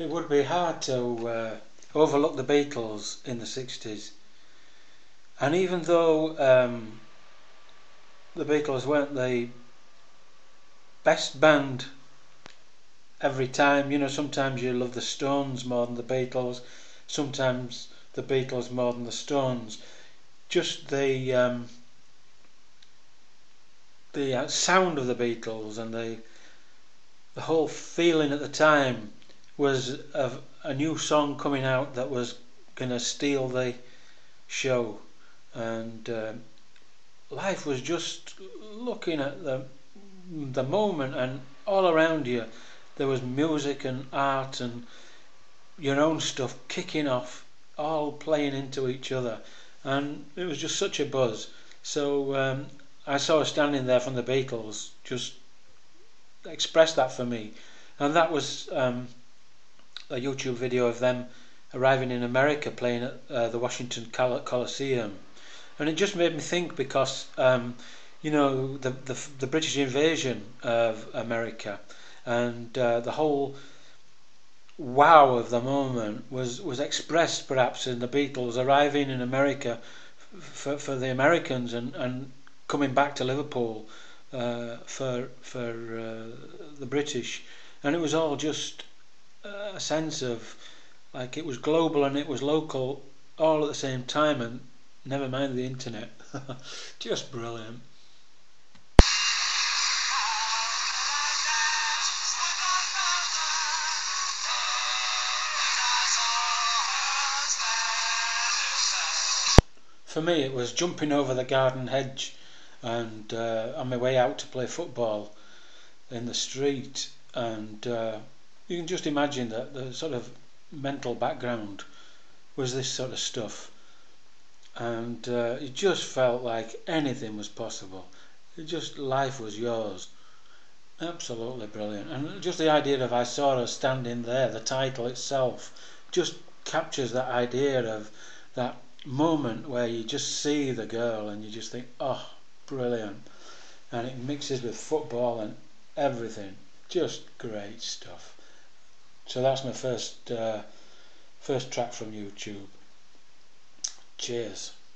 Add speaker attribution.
Speaker 1: it would be hard to overlook the Beatles in the 60s. And even though the Beatles weren't the best band every time, you know, sometimes you love the Stones more than the Beatles, sometimes the Beatles more than the Stones. Just the sound of the Beatles and the whole feeling at the time was of a new song coming out that was going to steal the show, and life was just looking at the moment, and all around you there was music and art and your own stuff kicking off, all playing into each other, and it was just such a buzz. So I saw her standing there from the Beatles just expressed that for me, and that was a YouTube video of them arriving in America playing at the Washington Coliseum, and it just made me think, because you know, the British invasion of America and the whole wow of the moment was expressed perhaps in the Beatles arriving in America for the Americans and coming back to Liverpool for the British, and it was all just a sense of like it was global and it was local all at the same time, and never mind the internet. Just brilliant. For me, it was jumping over the garden hedge and on my way out to play football in the street, and you can just imagine that the sort of mental background was this sort of stuff, and it just felt like anything was possible. It just, life was yours. Absolutely brilliant. And just the idea of I saw her standing there, the title itself just captures that idea of that moment where you just see the girl and you just think, oh, brilliant, and it mixes with football and everything. Just great stuff. So that's my first track from YouTube. Cheers.